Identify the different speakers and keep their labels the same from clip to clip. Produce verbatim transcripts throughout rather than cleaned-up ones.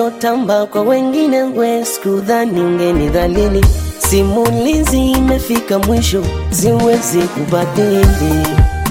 Speaker 1: unavyotamba kwa wengine we sikudhani ungenidhalili. Simulizi imefika mwisho, siwezi kubadili.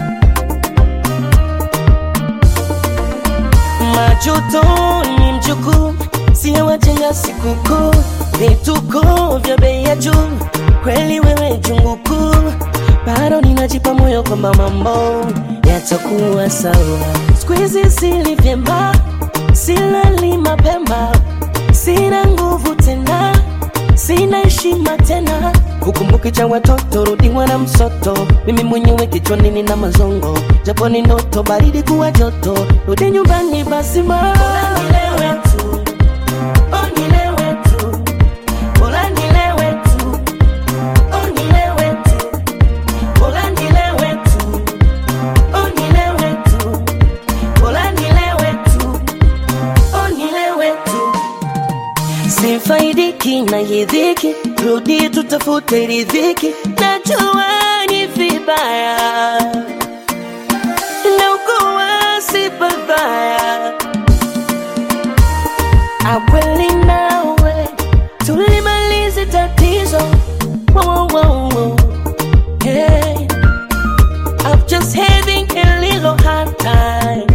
Speaker 1: Majuto ni mjukuu, siya wajenga sikukuu. Vituko vya bei ya juu, kweli wewe jungu kuu. Bado ninajipa moyo kwamba mambo yatakuwa sawa. Squeezy sili vyema, silali mapema. Sina nguvu tena, sina heshima tena. Kukumbuki cha watoto, rudi wana msoto. Mimi mwenyewe kichwani nina mazongo, japo ni ndoto baridi kuwa joto. Rudi nyumbani basi ma nilewe tu, oh nilewe tu. Ola nilewe tu, oh nilewe tu. Ola nilewe tu, oh nilewe tu. Ola nilewe tu, oh nilewe tu. Sifaidiki na yedhiki, rudi tutafute ridhiki. Najua ni vibaya, naukuwa si babaya. Akweli nawe tulimalize tatizo. Wow, wow, wow. Hey, I'm just having a little hard time.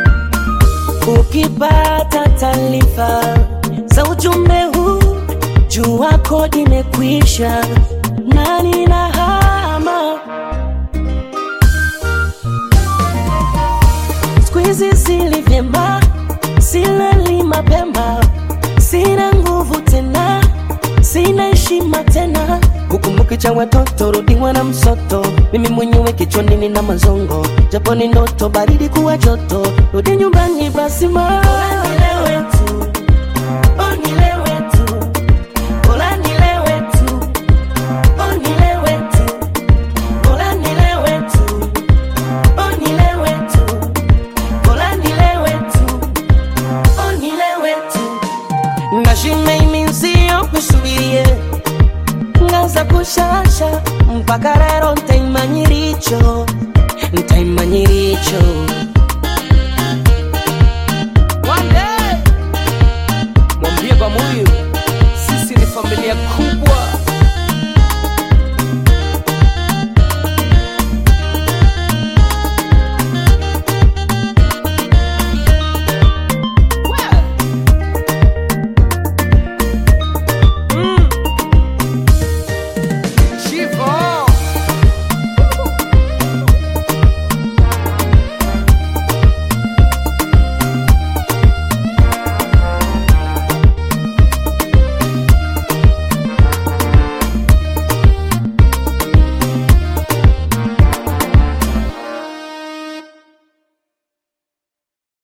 Speaker 1: Ukipata taarifa za ujumbe huu, jua kodi imekwisha na ninahama. Squeezy sili vyema, silali mapema. Sina nguvu tena, sina heshima tena. Kukumbuki cha watoto, rudi wana msoto. Mimi mwenyewe kichwani nina mazongo, japo ni ndoto baridi kuwa joto. Rudi nyumbani basi ma nilewe tu, oh nilewe tu. Ola nilewe tu, oh nilewe tu. Ola nilewe tu, oh nilewe tu. Ola nilewe tu, oh nilewe tu. Ngashime iminsiyo kusubirie, ngaza kushasha mpaka rero ntaimanyiricho, ntaimanyiricho.